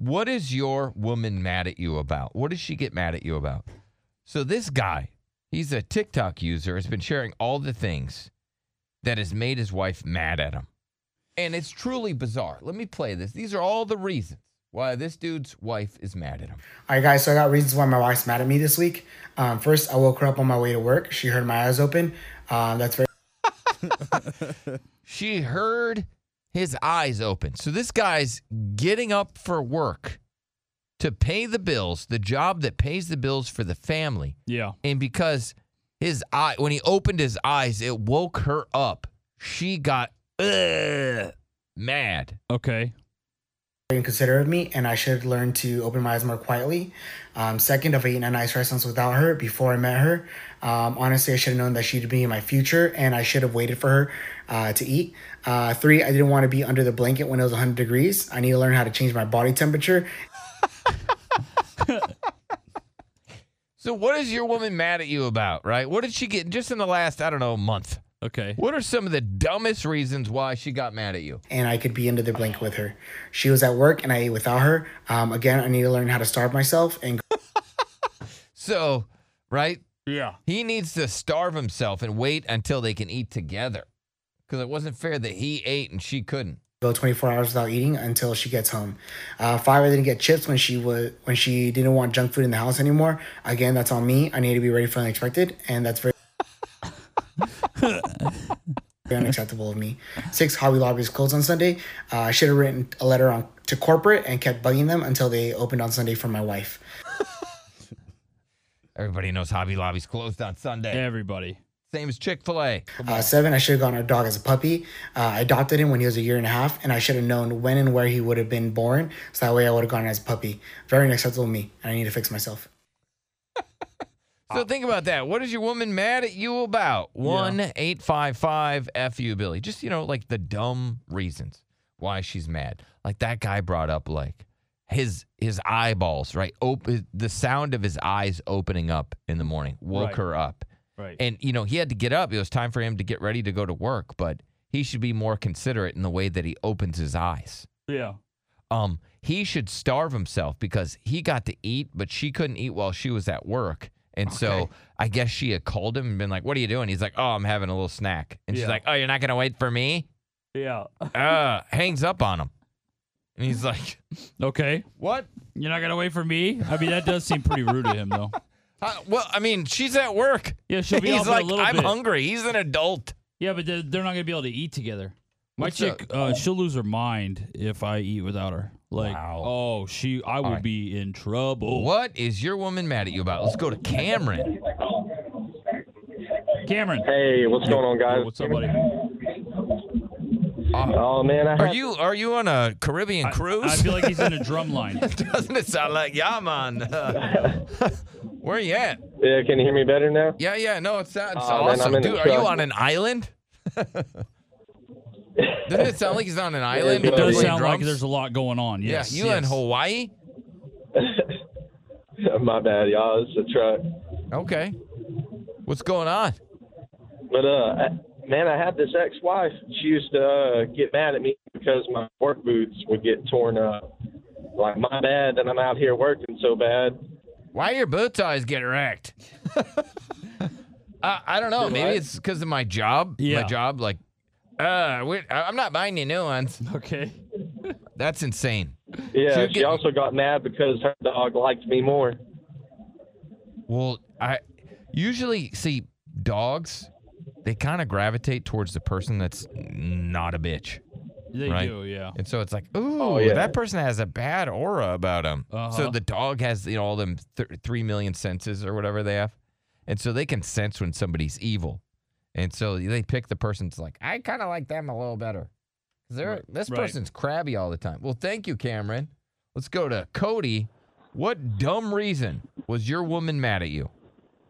What is your woman mad at you about? What does she get mad at you about? So this guy, he's a TikTok user, has been sharing all the things that has made his wife mad at him. And it's truly bizarre. Let me play this. These are all the reasons why this dude's wife is mad at him. All right, guys, so I got reasons why my wife's mad at me this week. First, I woke her up on my way to work. She heard my eyes open. That's very... She heard his eyes open. So this guy's getting up for work to pay the bills, the job that pays the bills for the family. Yeah. And because when he opened his eyes, it woke her up. She got mad. Okay. Inconsiderate of me, and I should learn to open my eyes more quietly. Second, I've eaten at nice restaurants without her before I met her. Honestly, I should have known that she'd be in my future, and I should have waited for her to eat. 3, I didn't want to be under the blanket when it was 100 degrees. I need to learn how to change my body temperature. So what is your woman mad at you about, right? What did she get just in the last, month? Okay. What are some of the dumbest reasons why she got mad at you? And I could be under the blanket with her. She was at work, and I ate without her. Again, I need to learn how to starve myself. And So, right? Yeah. He needs to starve himself and wait until they can eat together. Because it wasn't fair that he ate and she couldn't. Go 24 hours without eating until she gets home. 5, I didn't get chips when she didn't want junk food in the house anymore. Again, that's on me. I need to be ready for the unexpected, and that's very unacceptable of me. 6, Hobby Lobby is closed on Sunday. I should have written a letter to corporate and kept bugging them until they opened on Sunday for my wife. Everybody knows Hobby Lobby's closed on Sunday. Everybody. Same as Chick-fil-A. 7, I should have gotten our dog as a puppy. I adopted him when he was 1.5 years, and I should have known when and where he would have been born, so that way I would have gone as a puppy. Very unacceptable of me, and I need to fix myself. So think about that. What is your woman mad at you about? 1-855-FU-Billy. Just, like the dumb reasons why she's mad. Like that guy brought up like his eyeballs, right? The sound of his eyes opening up in the morning woke her up. Right. And, he had to get up. It was time for him to get ready to go to work, but he should be more considerate in the way that he opens his eyes. Yeah. He should starve himself because he got to eat, but she couldn't eat while she was at work. And so I guess she had called him and been like, what are you doing? He's like, oh, I'm having a little snack. And she's like, oh, you're not going to wait for me? Yeah. Hangs up on him. And he's like, okay. What? You're not going to wait for me? I mean, that does seem pretty rude to him, though. She's at work. Yeah, she'll be He's off like, in a little I'm bit. hungry. He's an adult. Yeah, but they're not going to be able to eat together. My chick, she'll lose her mind if I eat without her. Like, wow. I would be in trouble. What is your woman mad at you about? Let's go to Cameron. Cameron. Hey, what's going on, guys? What's up, buddy? Oh man, Are you on a Caribbean cruise? I feel like he's in a drum line. Doesn't it sound like, yeah, man? Where are you at? Yeah, can you hear me better now? Yeah. No, it's man, awesome. I'm in the Dude, are you truck. on an island? Doesn't it sound like he's on an island? It does playing sound like drums? there's a lot going on. Yes. Yeah, you in Hawaii? My bad, y'all. It's a truck. Okay. What's going on? But man, I had this ex-wife. She used to get mad at me because my work boots would get torn up. Like, my bad that I'm out here working so bad. Why your boots always get wrecked? I don't know. Maybe it's because of my job. Yeah. My job, like, I'm not buying you new ones. Okay. That's insane. Yeah, she also got mad because her dog liked me more. Well, I usually see dogs, they kind of gravitate towards the person that's not a bitch. They right? do, yeah. And so it's like, ooh, that person has a bad aura about him. Uh-huh. So the dog has, all them 3 million senses or whatever they have. And so they can sense when somebody's evil. And so they pick the person that's like, I kind of like them a little better. This person's crabby all the time. Well, thank you, Cameron. Let's go to Cody. What dumb reason was your woman mad at you?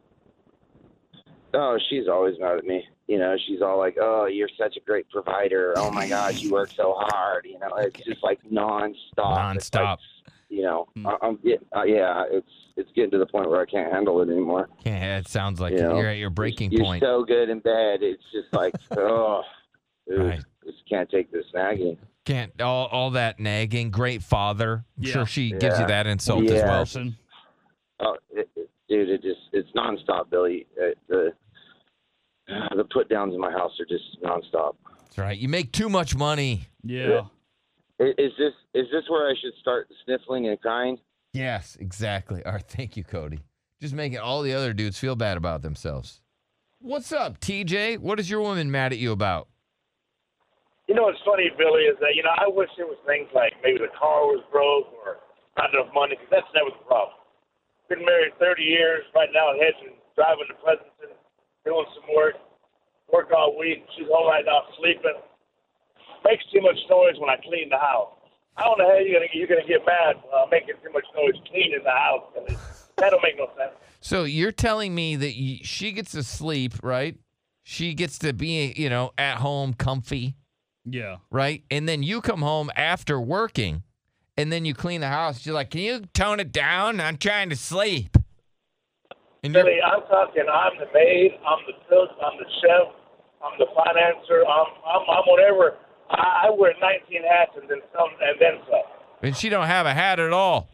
Oh, she's always mad at me. She's all like, oh, you're such a great provider. Oh, my gosh, you work so hard. It's just like nonstop. Nonstop. I'm getting, it's getting to the point where I can't handle it anymore. Yeah, it sounds like you're at your breaking point. You're so good in bed. It's just like, Right. just can't take this nagging. Can't all that nagging. Great father. I'm Yeah. sure she gives you that insult as Yeah. well. Person. Oh, dude, it's nonstop, Billy. The put downs in my house are just nonstop. That's right. You make too much money. Yeah. Is this where I should start sniffling and crying? Yes, exactly. All right, thank you, Cody. Just making all the other dudes feel bad about themselves. What's up, TJ? What is your woman mad at you about? You know what's funny, Billy, is that, I wish it was things like maybe the car was broke or not enough money, because that's never the problem. Been married 30 years, right now hedging, driving to Pleasanton, doing some work all week. She's home right now sleeping. Makes too much noise when I clean the house. I don't know how you're gonna get mad making too much noise cleaning the house. That don't make no sense. So you're telling me that she gets to sleep, right? She gets to be, at home comfy, Yeah. right? And then you come home after working, and then you clean the house. You're like, can you tone it down? I'm trying to sleep. And Billy, I'm talking. I'm the maid. I'm the cook. I'm the chef. I'm the financer. I'm whatever. I wear 19 hats and then some, and then some. and she don't have a hat at all.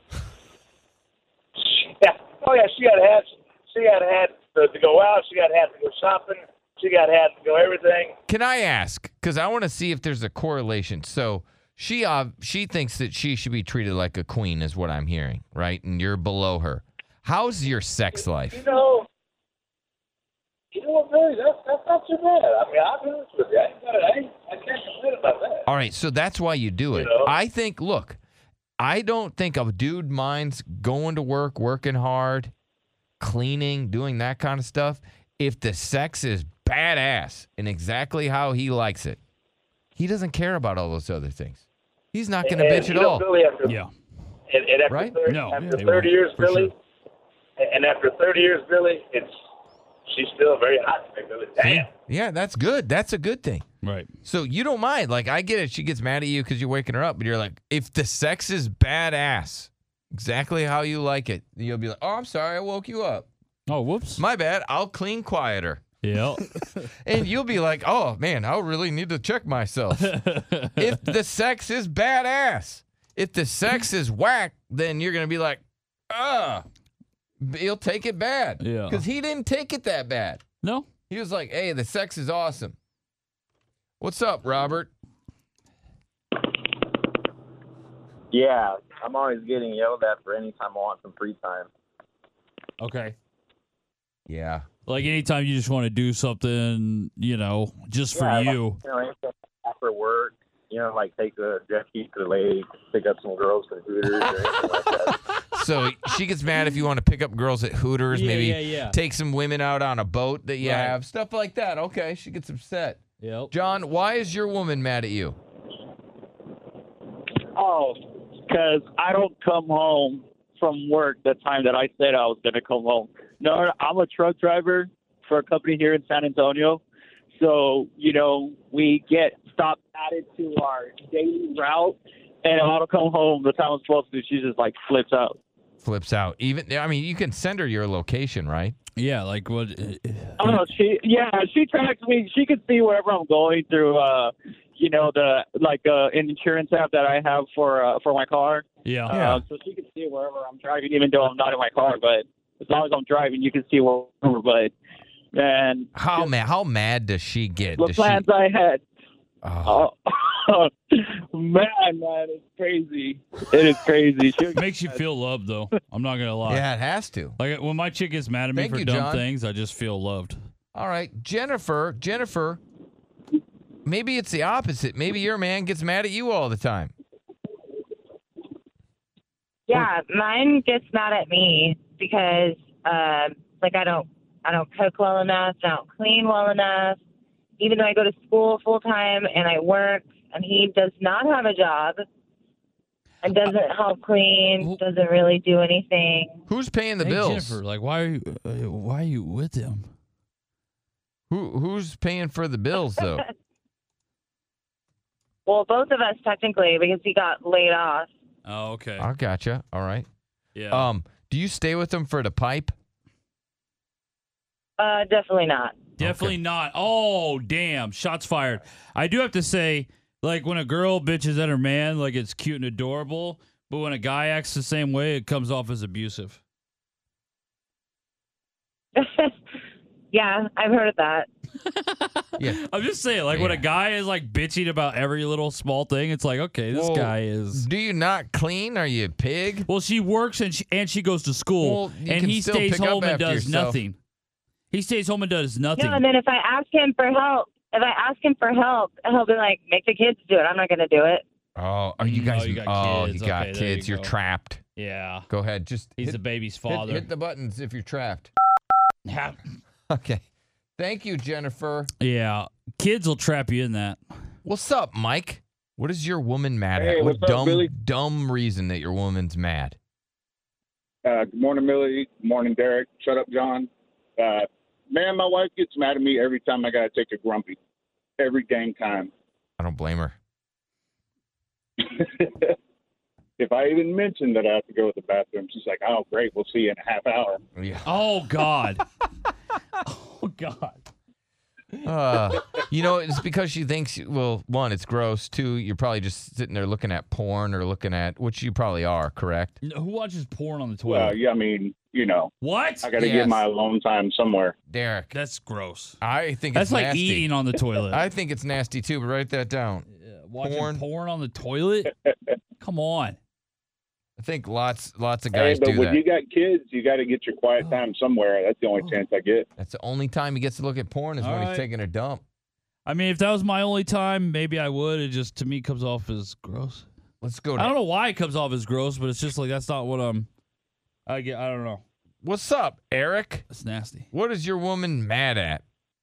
Oh yeah, she got hats. She got hats to go out. She got hats to go shopping. She got hats to go everything. Can I ask? Because I want to see if there's a correlation. So she thinks that she should be treated like a queen, is what I'm hearing, right? And you're below her. How's your sex life? You know what, Billy? That's not too bad. I mean, I'll be honest with you. I can't complain about that. All right, so that's why you do it. I think, look, I don't think a dude minds going to work, working hard, cleaning, doing that kind of stuff. If the sex is badass and exactly how he likes it, he doesn't care about all those other things. He's not going to bitch at all. Billy, after, Yeah. and after Right? 30, No, after they 30 won't, years, for Billy, sure. and after 30 years, Billy, she's still very hot to me, Billy. Damn. Yeah, that's good. That's a good thing. Right. So you don't mind. Like, I get it. She gets mad at you because you're waking her up, but you're like, if the sex is badass, exactly how you like it, you'll be like, oh, I'm sorry, I woke you up. Oh, whoops. My bad. I'll clean quieter. Yeah. And you'll be like, oh, man, I really need to check myself. If the sex is badass, if the sex is whack, then you're going to be like, he'll take it bad. Yeah. Because he didn't take it that bad. No. He was like, hey, the sex is awesome. What's up, Robert? Yeah, I'm always getting yelled at for any time I want some free time. Okay. Yeah. Like anytime you just want to do something, just for Yeah, you. Anything after work, like take the jet ski to the lake, pick up some girls from Hooters or anything like that. So she gets mad if you want to pick up girls at Hooters, maybe yeah. take some women out on a boat that you Right. have, stuff like that. Okay, she gets upset. Yep. John, why is your woman mad at you? Oh, because I don't come home from work the time that I said I was going to come home. No, I'm a truck driver for a company here in San Antonio. So, we get stops added to our daily route, and I don't come home the time I'm supposed to. She just, flips out. Flips out. You can send her your location, right? Yeah, like what? I don't know. She tracks me. She can see wherever I'm going through, an insurance app that I have for my car. Yeah. So she can see wherever I'm driving, even though I'm not in my car. But as long as I'm driving, you can see wherever. But man, How mad does she get? the Does plans I had. Oh. Man, it's crazy. It is crazy. Makes you feel loved, though. I'm not gonna lie. Yeah, it has to. Like when my chick gets mad at me Thank for you, dumb John. things, I just feel loved. All right, Jennifer, maybe it's the opposite. Maybe your man gets mad at you all the time. Yeah, mine gets mad at me because I don't cook well enough, I don't clean well enough. Even though I go to school full time and I work, and he does not have a job and doesn't help clean, doesn't really do anything. Who's paying the Hey, bills? Jennifer, like why are you with him? Who's paying for the bills though? Well, both of us technically, because he got laid off. Oh, okay. I gotcha. All right. Yeah. Do you stay with him for the pipe? Definitely not. Definitely not. Oh, damn. Shots fired. I do have to say, Like when a girl bitches at her man, like it's cute and adorable. But when a guy acts the same way, it comes off as abusive. Yeah, I've heard of that. Yeah. I'm just saying, like when a guy is like bitching about every little small thing, it's like, okay, this guy is. Do you not clean? Are you a pig? Well, she works and she goes to school, Well, you and can he still stays pick up home and after does yourself. nothing. He stays home and does nothing. No, and then if I ask him for help, he'll be like, make the kids do it. I'm not going to do it. Oh, are you guys? you got kids. You got Okay, there kids. you You're go. trapped. Yeah. Go ahead. Just He's hit, the baby's hit, father. hit the buttons if you're trapped. Yeah. Okay. Thank you, Jennifer. Yeah. Kids will trap you in that. What's up, Mike? What is your woman mad Hey, at? What what's up, Billy? dumb reason that your woman's mad? Good morning, Millie. Good morning, Derek. Shut up, John. Man, my wife gets mad at me every time I got to take a grumpy. Every dang time. I don't blame her. If I even mention that I have to go to the bathroom, she's like, oh, great. We'll see you in a half hour. Yeah. Oh, God. Oh, God. It's because she thinks, well, one, it's gross. Two, you're probably just sitting there looking at porn or looking at, which you probably are, correct? No, who watches porn on the toilet? Well, yeah, I mean, What? I got to Yes. get my alone time somewhere. Derek. That's gross. I think That's it's like nasty. eating on the toilet. I think it's nasty too, but write that down. Watching porn on the toilet? Come on. I think lots of Hey, guys but do when that. you got kids, you got to get your quiet time somewhere. That's the only chance I get. That's the only time he gets to look at porn is All when he's right. taking a dump. I mean, if that was my only time, maybe I would. It just, to me, comes off as gross. Let's go. I don't know why it comes off as gross, but it's just like, that's not what I don't know. What's up, Eric? It's nasty. What is your woman mad at?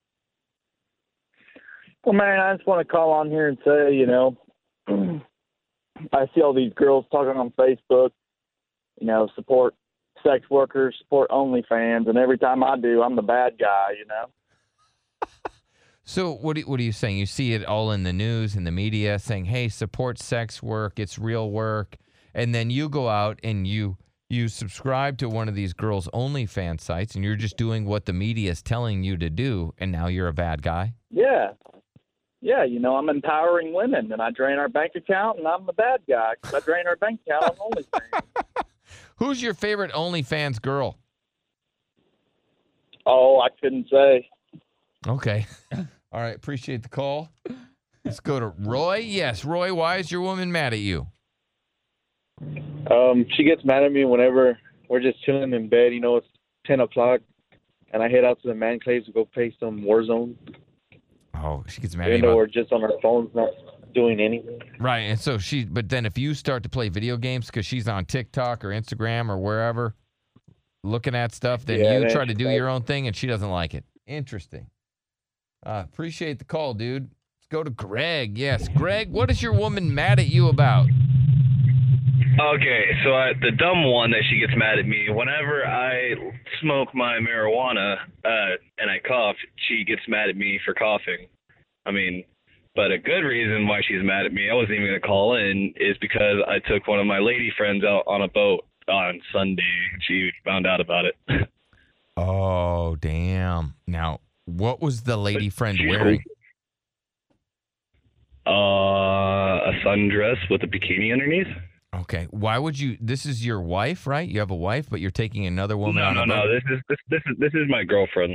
Well, man, I just want to call on here and say, I see all these girls talking on Facebook, support sex workers, support OnlyFans, and every time I do, I'm the bad guy, So what are you saying? You see it all in the news and the media saying, "Hey, support sex work. It's real work," and then you go out and you subscribe to one of these girls' OnlyFans sites, and you're just doing what the media is telling you to do, and now you're a bad guy. Yeah. Yeah, I'm empowering women, and I drain our bank account, and I'm the bad guy because I drain our bank account on OnlyFans. Who's your favorite OnlyFans girl? Oh, I couldn't say. Okay. All right. Appreciate the call. Let's go to Roy. Yes, Roy, why is your woman mad at you? She gets mad at me whenever we're just chilling in bed. It's 10 o'clock, and I head out to the man caves to go play some Warzone. Oh, she gets mad at you. Even though we're just on our phones, not doing anything. Right, and so but then if you start to play video games because she's on TikTok or Instagram or wherever looking at stuff, then you try to do your own thing and she doesn't like it. Interesting. Appreciate the call, dude. Let's go to Greg. Yes, Greg, what is your woman mad at you about? Okay, so the dumb one that she gets mad at me, whenever I smoke my marijuana and I cough, she gets mad at me for coughing. I mean, but a good reason why she's mad at me, I wasn't even going to call in, is because I took one of my lady friends out on a boat on Sunday. She found out about it. Oh, damn. Now, what was the lady friend wearing? A sundress with a bikini underneath. Okay. Why would you? This is your wife, right? You have a wife, but you're taking another woman on a boat? No. This is my girlfriend.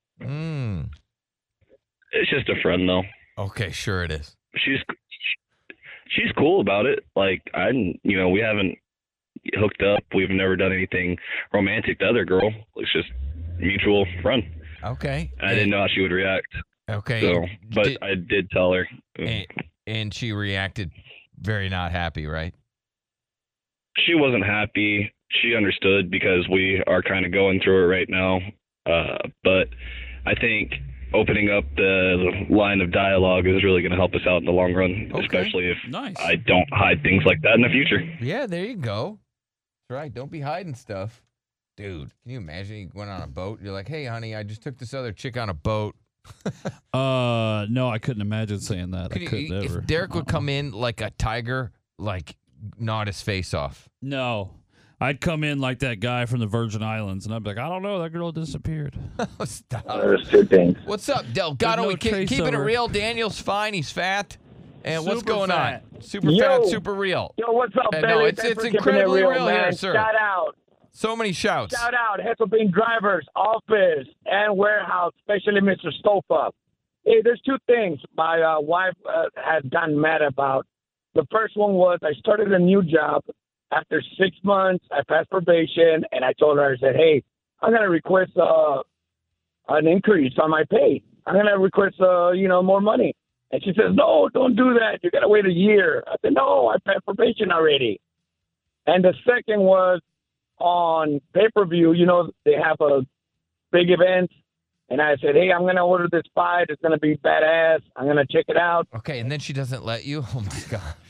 It's just a friend, though. Okay, sure it is. She's cool about it. Like we haven't hooked up. We've never done anything romantic to other girl. It's just mutual friend. Okay. I didn't know how she would react. Okay. So, but I did tell her. And she reacted very not happy, right? She wasn't happy. She understood because we are kind of going through it right now. But I think opening up the line of dialogue is really going to help us out in the long run, especially if I don't hide things like that in the future. Yeah, there you go. That's right. Don't be hiding stuff. Dude, can you imagine you went on a boat? You're like, hey, honey, I just took this other chick on a boat. No, I couldn't imagine saying that. I couldn't ever. If Derek would come in like a tiger, like gnawed his face off. No. I'd come in like that guy from the Virgin Islands, and I'd be like, I don't know, that girl disappeared. Stop. There's two things. What's up, Delgado? No We keeping trace it of her. real. Daniel's fine. He's fat. And what's Super going fat. on? Super Yo. fat, super real. Yo, what's up, No, Billy? it's Thanks for incredibly keeping it real man. here, sir. Shout out. So many shouts. Shout out. Hesselbein drivers, office, and warehouse, especially Mr. Stopa. Hey, there's two things my wife has gotten mad about. The first one was I started a new job. After 6 months, I passed probation, and I told her, I said, hey, I'm going to request an increase on my pay. I'm going to request, more money. And she says, no, don't do that. You got to wait a year. I said, no, I passed probation already. And the second was on pay-per-view, they have a big event. And I said, hey, I'm going to order this fight. It's going to be badass. I'm going to check it out. Okay, and then she doesn't let you? Oh, my God.